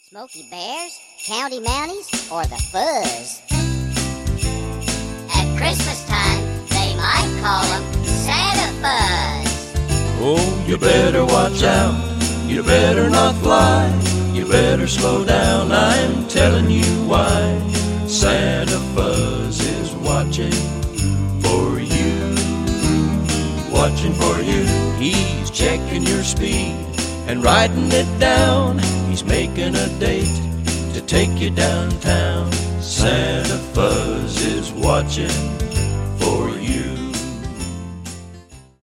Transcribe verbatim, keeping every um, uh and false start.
Smoky Bears, County Mounties, or the Fuzz. At Christmas time, they might call them Santa Fuzz. Oh, you better watch out, you better not fly, you better slow down, I'm telling you why. Santa Fuzz is watching for you, watching for you. He's checking your speed and writing it down. He's making a date to take you downtown. Santa Fuzz is watching for